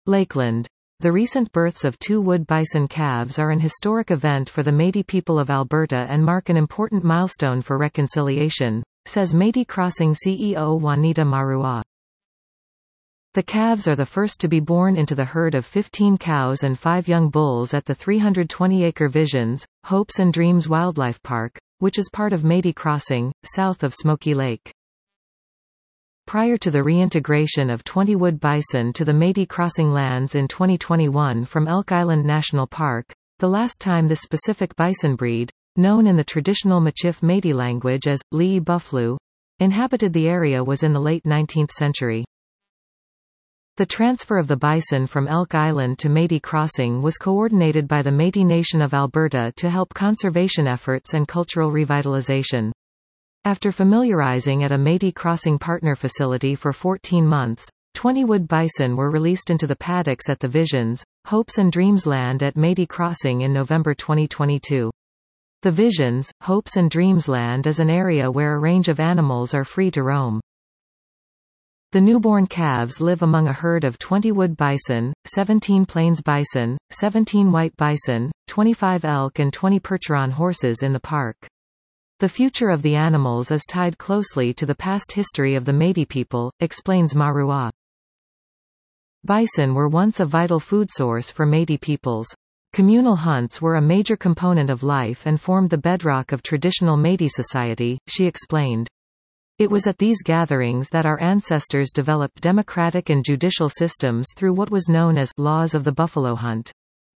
Lakeland. The recent births of 2 wood bison calves are an historic event for the Métis people of Alberta and mark an important milestone for reconciliation, says Métis Crossing CEO Juanita Maruá. The calves are the first to be born into the herd of 15 cows and 5 young bulls at the 320-acre Visions, Hopes and Dreams Wildlife Park, which is part of Métis Crossing, south of Smoky Lake. Prior to the reintegration of 20 wood bison to the Métis Crossing lands in 2021 from Elk Island National Park, the last time this specific bison breed, known in the traditional Michif Métis language as Lee Buffalo, inhabited the area was in the late 19th century. The transfer of the bison from Elk Island to Métis Crossing was coordinated by the Métis Nation of Alberta to help conservation efforts and cultural revitalization. After familiarizing at a Métis Crossing partner facility for 14 months, 20 wood bison were released into the paddocks at the Visions, Hopes and Dreams land at Métis Crossing in November 2022. The Visions, Hopes and Dreams land is an area where a range of animals are free to roam. The newborn calves live among a herd of 20 wood bison, 17 plains bison, 17 white bison, 25 elk and 20 Percheron horses in the park. The future of the animals is tied closely to the past history of the Métis people, explains Maruá. Bison were once a vital food source for Métis peoples. Communal hunts were a major component of life and formed the bedrock of traditional Métis society, she explained. It was at these gatherings that our ancestors developed democratic and judicial systems through what was known as laws of the buffalo hunt.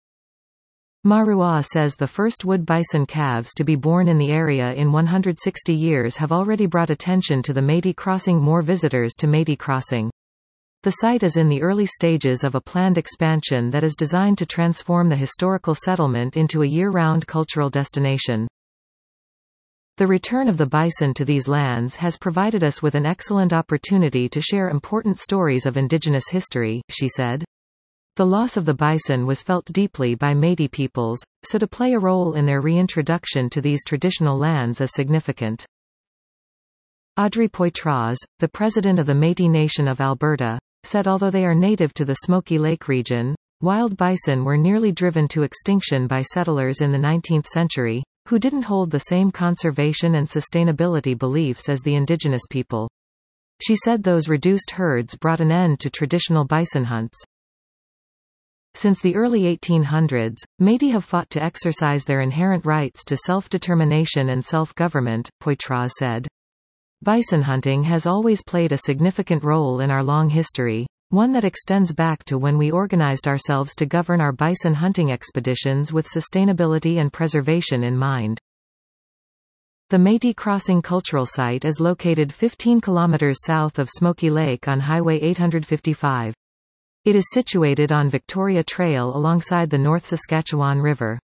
Maruá says the first wood bison calves to be born in the area in 160 years have already brought attention to the Métis Crossing. More visitors to Métis Crossing. The site is in the early stages of a planned expansion that is designed to transform the historical settlement into a year-round cultural destination. The return of the bison to these lands has provided us with an excellent opportunity to share important stories of Indigenous history, she said. The loss of the bison was felt deeply by Métis peoples, so to play a role in their reintroduction to these traditional lands is significant. Audrey Poitras, the president of the Métis Nation of Alberta, said although they are native to the Smoky Lake region, wild bison were nearly driven to extinction by settlers in the 19th century, who didn't hold the same conservation and sustainability beliefs as the indigenous people. She said those reduced herds brought an end to traditional bison hunts. Since the early 1800s, Métis have fought to exercise their inherent rights to self-determination and self-government, Poitras said. Bison hunting has always played a significant role in our long history, one that extends back to when we organized ourselves to govern our bison hunting expeditions with sustainability and preservation in mind. The Métis Crossing Cultural Site is located 15 kilometers south of Smoky Lake on Highway 855. It is situated on Victoria Trail alongside the North Saskatchewan River.